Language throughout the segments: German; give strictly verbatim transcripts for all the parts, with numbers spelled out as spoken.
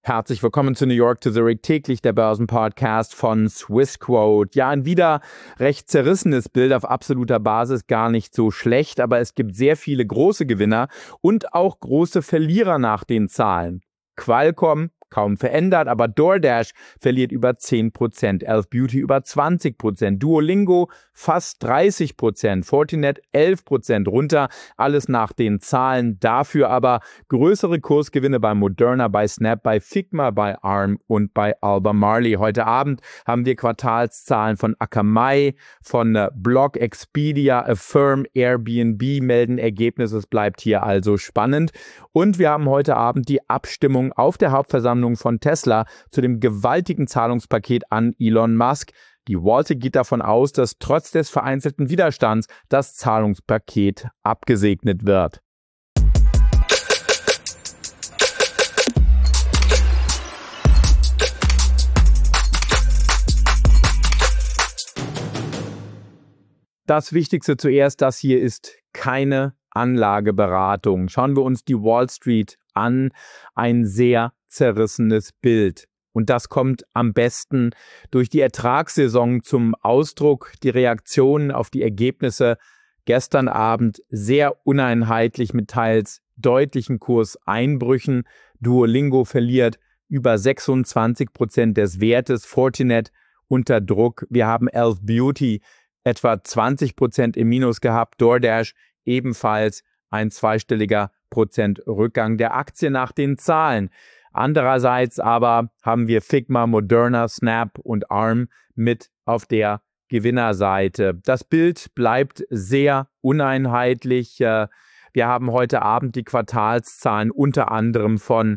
Herzlich willkommen zu New York to Zurich, täglich der Börsenpodcast von Swissquote. Ja, ein wieder recht zerrissenes Bild auf absoluter Basis, gar nicht so schlecht, aber es gibt sehr viele große Gewinner und auch große Verlierer nach den Zahlen. Qualcomm kaum verändert, aber DoorDash verliert über zehn Prozent, e l f Beauty über zwanzig Prozent, Duolingo fast dreißig Prozent, Fortinet elf Prozent runter, alles nach den Zahlen. Dafür aber größere Kursgewinne bei Moderna, bei Snap, bei Figma, bei Arm und bei Albemarle. Heute Abend haben wir Quartalszahlen von Akamai, von Block, Expedia, Affirm, Airbnb melden Ergebnisse. Es bleibt hier also spannend. Und wir haben heute Abend die Abstimmung auf der Hauptversammlung von Tesla zu dem gewaltigen Zahlungspaket an Elon Musk. Die Wall Street geht davon aus, dass trotz des vereinzelten Widerstands das Zahlungspaket abgesegnet wird. Das Wichtigste zuerst, das hier ist keine Anlageberatung. Schauen wir uns die Wall Street an. Ein sehr zerrissenes Bild. Und das kommt am besten durch die Ertragssaison zum Ausdruck. Die Reaktionen auf die Ergebnisse gestern Abend sehr uneinheitlich mit teils deutlichen Kurseinbrüchen. Duolingo verliert über sechsundzwanzig Prozent des Wertes, Fortinet unter Druck. Wir haben e l f Beauty etwa zwanzig Prozent im Minus gehabt, DoorDash ebenfalls ein zweistelliger Prozent Rückgang der Aktie nach den Zahlen. Andererseits aber haben wir Figma, Moderna, Snap und Arm mit auf der Gewinnerseite. Das Bild bleibt sehr uneinheitlich. Wir haben heute Abend die Quartalszahlen unter anderem von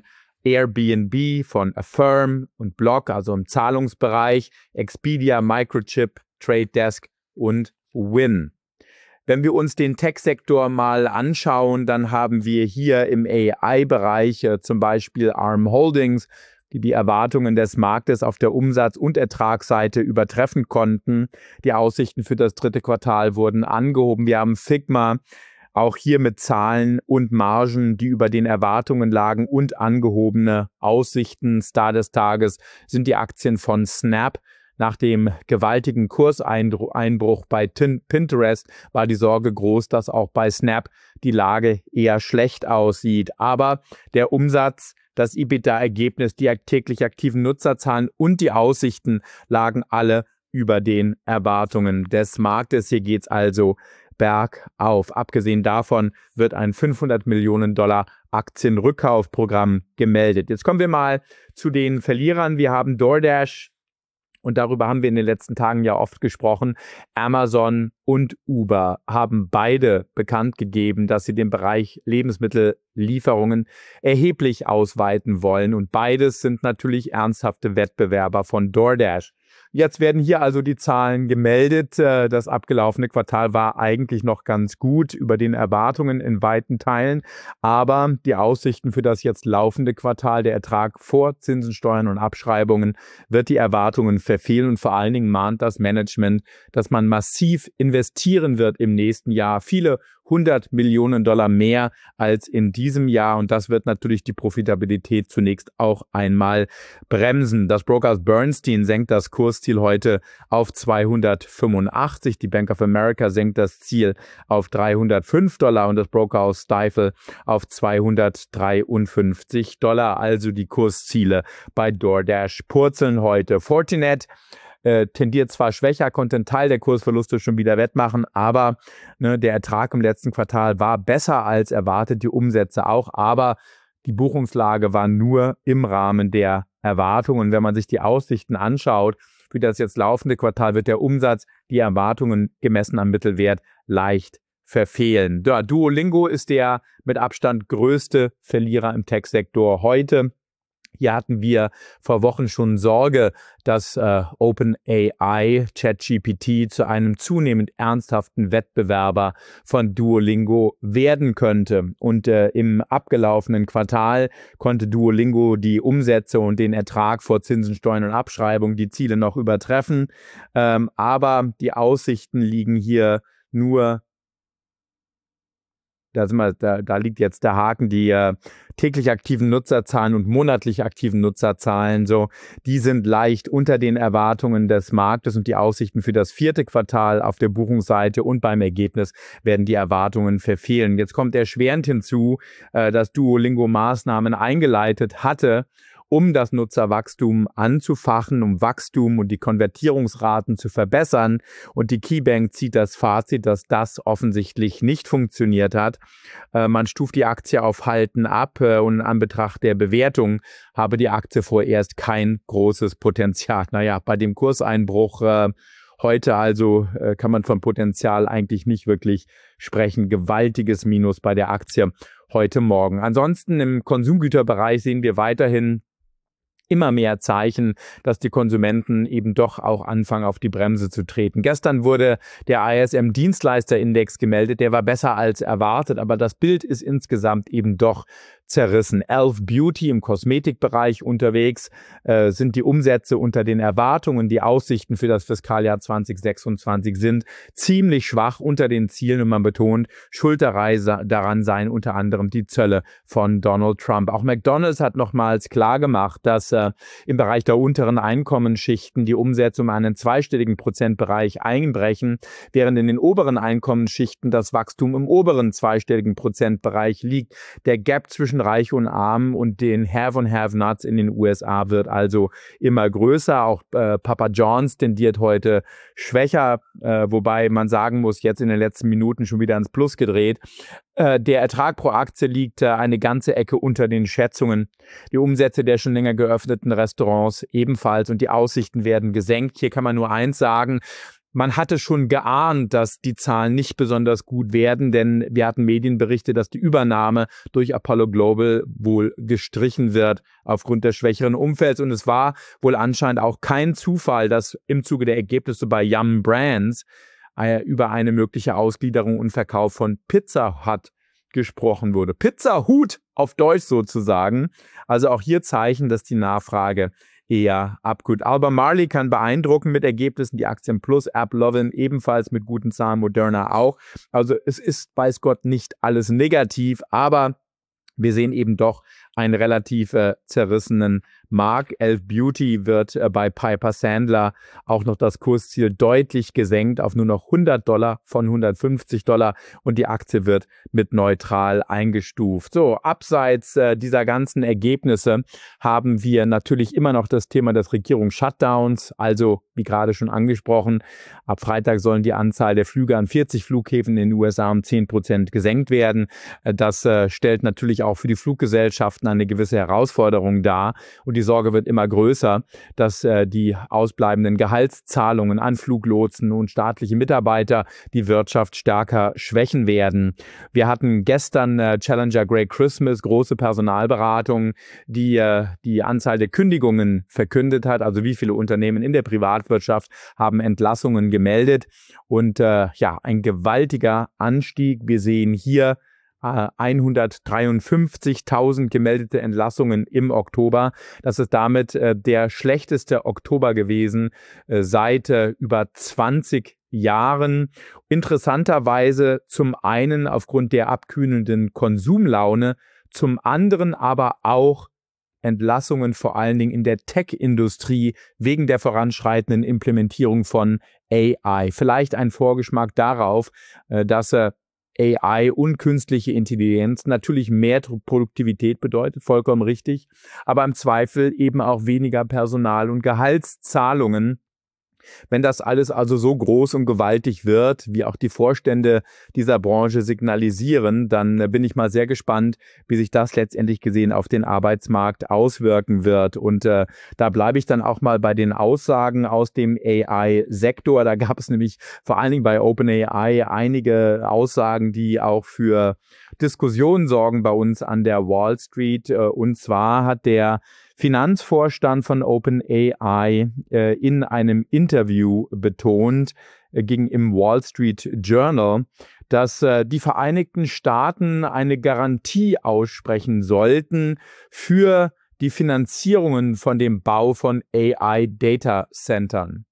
Airbnb, von Affirm und Block, also im Zahlungsbereich, Expedia, Microchip, Trade Desk und Win. Wenn wir uns den Tech-Sektor mal anschauen, dann haben wir hier im A I-Bereich äh, zum Beispiel Arm Holdings, die die Erwartungen des Marktes auf der Umsatz- und Ertragsseite übertreffen konnten. Die Aussichten für das dritte Quartal wurden angehoben. Wir haben Figma, auch hier mit Zahlen und Margen, die über den Erwartungen lagen und angehobene Aussichten. Star des Tages sind die Aktien von Snap. Nach dem gewaltigen Kurseinbruch bei Pinterest war die Sorge groß, dass auch bei Snap die Lage eher schlecht aussieht. Aber der Umsatz, das EBITDA-Ergebnis, die täglich aktiven Nutzerzahlen und die Aussichten lagen alle über den Erwartungen des Marktes. Hier geht es also bergauf. Abgesehen davon wird ein fünfhundert Millionen Dollar Aktienrückkaufprogramm gemeldet. Jetzt kommen wir mal zu den Verlierern. Wir haben DoorDash. Und darüber haben wir in den letzten Tagen ja oft gesprochen. Amazon und Uber haben beide bekannt gegeben, dass sie den Bereich Lebensmittellieferungen erheblich ausweiten wollen. Und beides sind natürlich ernsthafte Wettbewerber von DoorDash. Jetzt werden hier also die Zahlen gemeldet. Das abgelaufene Quartal war eigentlich noch ganz gut über den Erwartungen in weiten Teilen. Aber die Aussichten für das jetzt laufende Quartal, der Ertrag vor Zinsen, Steuern und Abschreibungen, wird die Erwartungen verfehlen. Und vor allen Dingen mahnt das Management, dass man massiv investieren wird im nächsten Jahr. Viele hundert Millionen Dollar mehr als in diesem Jahr. Und das wird natürlich die Profitabilität zunächst auch einmal bremsen. Das Brokerhaus Bernstein senkt das Kursziel heute auf zweihundertfünfundachtzig. Die Bank of America senkt das Ziel auf dreihundertfünf Dollar und das Brokerhaus Stifel auf zweihundertdreiundfünfzig Dollar. Also die Kursziele bei DoorDash purzeln heute. Fortinet Äh, tendiert zwar schwächer, konnte einen Teil der Kursverluste schon wieder wettmachen, aber ne, der Ertrag im letzten Quartal war besser als erwartet, die Umsätze auch, aber die Buchungslage war nur im Rahmen der Erwartungen. Wenn man sich die Aussichten anschaut, für das jetzt laufende Quartal wird der Umsatz die Erwartungen gemessen am Mittelwert leicht verfehlen. Ja, Duolingo ist der mit Abstand größte Verlierer im Tech-Sektor heute. Hier hatten wir vor Wochen schon Sorge, dass äh, OpenAI, ChatGPT zu einem zunehmend ernsthaften Wettbewerber von Duolingo werden könnte. Und äh, im abgelaufenen Quartal konnte Duolingo die Umsätze und den Ertrag vor Zinsen, Steuern und Abschreibung, die Ziele noch übertreffen. Ähm, aber die Aussichten liegen hier nur da, sind wir, da, da liegt jetzt der Haken, die äh, täglich aktiven Nutzerzahlen und monatlich aktiven Nutzerzahlen, so, die sind leicht unter den Erwartungen des Marktes und die Aussichten für das vierte Quartal auf der Buchungsseite und beim Ergebnis werden die Erwartungen verfehlen. Jetzt kommt erschwerend hinzu, äh, dass Duolingo Maßnahmen eingeleitet hatte, um das Nutzerwachstum anzufachen, um Wachstum und die Konvertierungsraten zu verbessern. Und die KeyBank zieht das Fazit, dass das offensichtlich nicht funktioniert hat. Äh, man stuft die Aktie auf Halten ab äh, und in Anbetracht der Bewertung habe die Aktie vorerst kein großes Potenzial. Naja, bei dem Kurseinbruch äh, heute also äh, kann man von Potenzial eigentlich nicht wirklich sprechen. Gewaltiges Minus bei der Aktie heute Morgen. Ansonsten im Konsumgüterbereich sehen wir weiterhin immer mehr Zeichen, dass die Konsumenten eben doch auch anfangen, auf die Bremse zu treten. Gestern wurde der I S M-Dienstleisterindex gemeldet, der war besser als erwartet, aber das Bild ist insgesamt eben doch zerrissen. e l f Beauty im Kosmetikbereich unterwegs, äh, sind die Umsätze unter den Erwartungen. Die Aussichten für das Fiskaljahr zwanzig sechsundzwanzig sind ziemlich schwach unter den Zielen und man betont, Schulterreise daran seien unter anderem die Zölle von Donald Trump. Auch McDonald's hat nochmals klargemacht, dass äh, im Bereich der unteren Einkommensschichten die Umsätze um einen zweistelligen Prozentbereich einbrechen, während in den oberen Einkommensschichten das Wachstum im oberen zweistelligen Prozentbereich liegt. Der Gap zwischen Reich und Arm und den Have und Have-Nots in den U S A wird also immer größer. Auch äh, Papa John's tendiert heute schwächer, äh, wobei man sagen muss, jetzt in den letzten Minuten schon wieder ins Plus gedreht. Äh, der Ertrag pro Aktie liegt äh, eine ganze Ecke unter den Schätzungen. Die Umsätze der schon länger geöffneten Restaurants ebenfalls und die Aussichten werden gesenkt. Hier kann man nur eins sagen: Man hatte schon geahnt, dass die Zahlen nicht besonders gut werden, denn wir hatten Medienberichte, dass die Übernahme durch Apollo Global wohl gestrichen wird aufgrund des schwächeren Umfelds. Und es war wohl anscheinend auch kein Zufall, dass im Zuge der Ergebnisse bei Yum Brands äh, über eine mögliche Ausgliederung und Verkauf von Pizza Hut gesprochen wurde. Pizza Hut auf Deutsch sozusagen. Also auch hier Zeichen, dass die Nachfrage eher abkühlt. Albemarle kann beeindrucken mit Ergebnissen, die Aktien plus, AppLovin ebenfalls mit guten Zahlen, Moderna auch. Also es ist, weiß Gott, nicht alles negativ, aber wir sehen eben doch einen relativ äh, zerrissenen Markt. e l f Beauty wird äh, bei Piper Sandler auch noch das Kursziel deutlich gesenkt auf nur noch hundert Dollar von hundertfünfzig Dollar und die Aktie wird mit neutral eingestuft. So, abseits äh, dieser ganzen Ergebnisse haben wir natürlich immer noch das Thema des Regierungs-Shutdowns, also wie gerade schon angesprochen, ab Freitag sollen die Anzahl der Flüge an vierzig Flughäfen in den U S A um zehn Prozent gesenkt werden. Äh, das äh, stellt natürlich auch für die Fluggesellschaften eine gewisse Herausforderung dar und die Sorge wird immer größer, dass äh, die ausbleibenden Gehaltszahlungen an Fluglotsen und staatliche Mitarbeiter die Wirtschaft stärker schwächen werden. Wir hatten gestern äh, Challenger Grey Christmas, große Personalberatung, die äh, die Anzahl der Kündigungen verkündet hat, also wie viele Unternehmen in der Privatwirtschaft haben Entlassungen gemeldet und äh, ja, ein gewaltiger Anstieg. Wir sehen hier hundertdreiundfünfzigtausend gemeldete Entlassungen im Oktober. Das ist damit äh, der schlechteste Oktober gewesen äh, seit äh, über zwanzig Jahren. Interessanterweise zum einen aufgrund der abkühlenden Konsumlaune, zum anderen aber auch Entlassungen vor allen Dingen in der Tech-Industrie wegen der voranschreitenden Implementierung von A I. Vielleicht ein Vorgeschmack darauf, äh, dass er A I und künstliche Intelligenz natürlich mehr Produktivität bedeutet, vollkommen richtig, aber im Zweifel eben auch weniger Personal und Gehaltszahlungen. Wenn das alles also so groß und gewaltig wird, wie auch die Vorstände dieser Branche signalisieren, dann bin ich mal sehr gespannt, wie sich das letztendlich gesehen auf den Arbeitsmarkt auswirken wird. Und äh, da bleibe ich dann auch mal bei den Aussagen aus dem A I-Sektor. Da gab es nämlich vor allen Dingen bei OpenAI einige Aussagen, die auch für Diskussionen sorgen bei uns an der Wall Street. Und zwar hat der Finanzvorstand von OpenAI äh, in einem Interview betont, äh, ging im Wall Street Journal, dass äh, die Vereinigten Staaten eine Garantie aussprechen sollten für die Finanzierungen von dem Bau von A I-Data-Centern.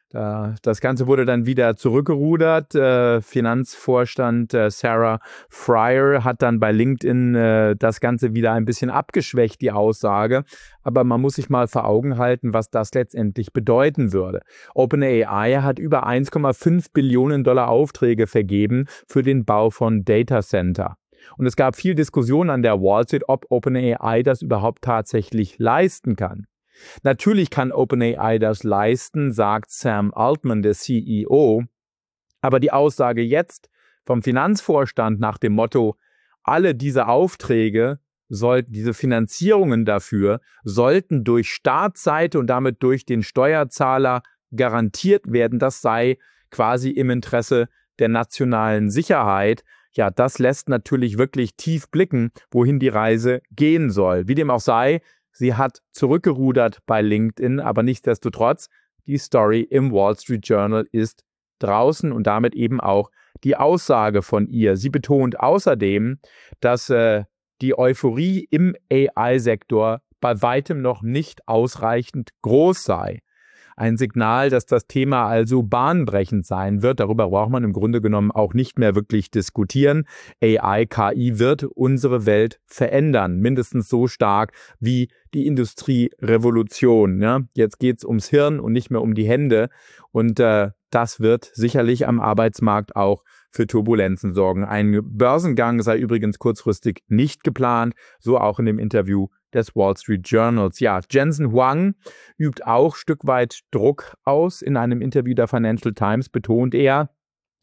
Das Ganze wurde dann wieder zurückgerudert. Äh, Finanzvorstand äh, Sarah Frier hat dann bei LinkedIn äh, das Ganze wieder ein bisschen abgeschwächt, die Aussage. Aber man muss sich mal vor Augen halten, was das letztendlich bedeuten würde. OpenAI hat über eins Komma fünf Billionen Dollar Aufträge vergeben für den Bau von Data Center. Und es gab viel Diskussion an der Wall Street, ob OpenAI das überhaupt tatsächlich leisten kann. Natürlich kann OpenAI das leisten, sagt Sam Altman, der C E O. Aber die Aussage jetzt vom Finanzvorstand nach dem Motto, alle diese Aufträge sollten, diese Finanzierungen dafür, sollten durch Staatsseite und damit durch den Steuerzahler garantiert werden, das sei quasi im Interesse der nationalen Sicherheit. Ja, das lässt natürlich wirklich tief blicken, wohin die Reise gehen soll. Wie dem auch sei, sie hat zurückgerudert bei LinkedIn, aber nichtsdestotrotz, die Story im Wall Street Journal ist draußen und damit eben auch die Aussage von ihr. Sie betont außerdem, dass äh, die Euphorie im A I-Sektor bei weitem noch nicht ausreichend groß sei. Ein Signal, dass das Thema also bahnbrechend sein wird. Darüber braucht man im Grunde genommen auch nicht mehr wirklich diskutieren. A I, K I wird unsere Welt verändern, mindestens so stark wie die Industrierevolution. Ja? Jetzt geht es ums Hirn und nicht mehr um die Hände. Und äh, das wird sicherlich am Arbeitsmarkt auch für Turbulenzen sorgen. Ein Börsengang sei übrigens kurzfristig nicht geplant, so auch in dem Interview des Wall Street Journals. Ja, Jensen Huang übt auch ein Stück weit Druck aus. In einem Interview der Financial Times betont er,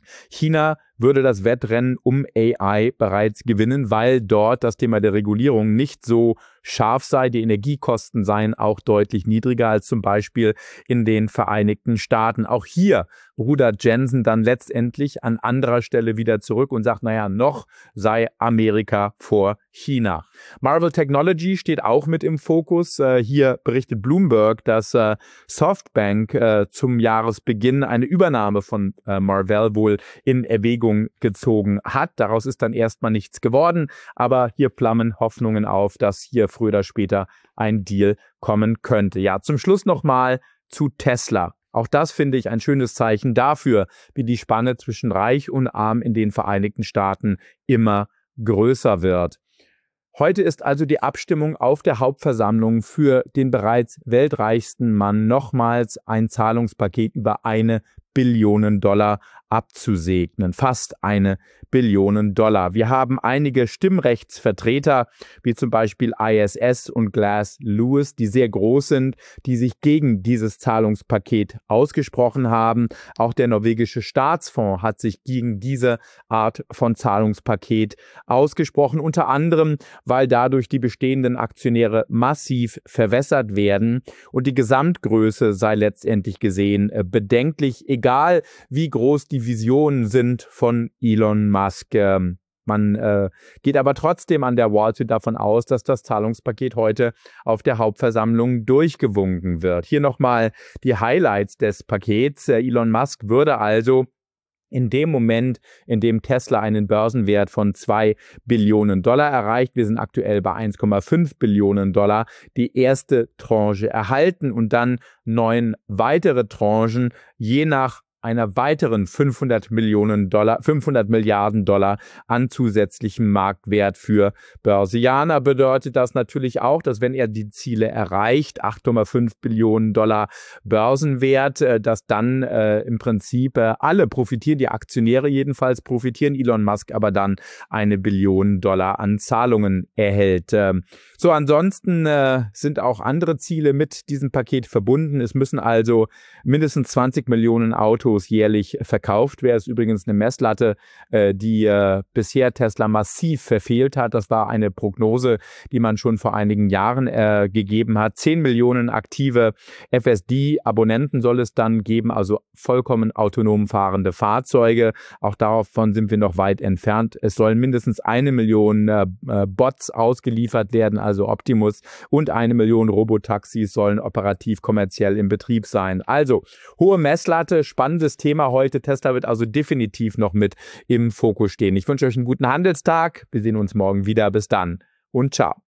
China würde das Wettrennen um A I bereits gewinnen, weil dort das Thema der Regulierung nicht so scharf sei. Die Energiekosten seien auch deutlich niedriger als zum Beispiel in den Vereinigten Staaten. Auch hier rudert Jensen dann letztendlich an anderer Stelle wieder zurück und sagt, naja, noch sei Amerika vor China. Marvell Technology steht auch mit im Fokus. Äh, hier berichtet Bloomberg, dass äh, Softbank äh, zum Jahresbeginn eine Übernahme von äh, Marvell wohl in Erwägung gezogen hat. Daraus ist dann erstmal nichts geworden, aber hier flammen Hoffnungen auf, dass hier früher oder später ein Deal kommen könnte. Ja, zum Schluss nochmal zu Tesla. Auch das finde ich ein schönes Zeichen dafür, wie die Spanne zwischen Reich und Arm in den Vereinigten Staaten immer größer wird. Heute ist also die Abstimmung auf der Hauptversammlung für den bereits weltreichsten Mann nochmals ein Zahlungspaket über eine Billion Dollar abzusegnen. Fast eine Billion Dollar. Wir haben einige Stimmrechtsvertreter, wie zum Beispiel I S S und Glass Lewis, die sehr groß sind, die sich gegen dieses Zahlungspaket ausgesprochen haben. Auch der norwegische Staatsfonds hat sich gegen diese Art von Zahlungspaket ausgesprochen, unter anderem, weil dadurch die bestehenden Aktionäre massiv verwässert werden und die Gesamtgröße sei letztendlich gesehen bedenklich, egal wie groß die Visionen sind von Elon Musk. Ähm, man äh, geht aber trotzdem an der Wall Street davon aus, dass das Zahlungspaket heute auf der Hauptversammlung durchgewunken wird. Hier nochmal die Highlights des Pakets. Äh, Elon Musk würde also in dem Moment, in dem Tesla einen Börsenwert von zwei Billionen Dollar erreicht, wir sind aktuell bei eins Komma fünf Billionen Dollar, die erste Tranche erhalten und dann neun weitere Tranchen, je nach einer weiteren fünfhundert Millionen Dollar, fünfhundert Milliarden Dollar an zusätzlichem Marktwert für Börsianer. Bedeutet das natürlich auch, dass wenn er die Ziele erreicht, acht Komma fünf Billionen Dollar Börsenwert, dass dann äh, im Prinzip äh, alle profitieren, die Aktionäre jedenfalls profitieren, Elon Musk aber dann eine Billion Dollar an Zahlungen erhält. Ähm, so, ansonsten äh, sind auch andere Ziele mit diesem Paket verbunden. Es müssen also mindestens zwanzig Millionen Autos jährlich verkauft werden. Das ist übrigens eine Messlatte, äh, die äh, bisher Tesla massiv verfehlt hat. Das war eine Prognose, die man schon vor einigen Jahren äh, gegeben hat. zehn Millionen aktive F S D-Abonnenten soll es dann geben, also vollkommen autonom fahrende Fahrzeuge. Auch davon sind wir noch weit entfernt. Es sollen mindestens eine Million äh, Bots ausgeliefert werden, also Optimus, und eine Million Robotaxis sollen operativ kommerziell im Betrieb sein. Also hohe Messlatte, spannendes Thema heute. Tesla wird also definitiv noch mit im Fokus stehen. Ich wünsche euch einen guten Handelstag. Wir sehen uns morgen wieder. Bis dann und ciao.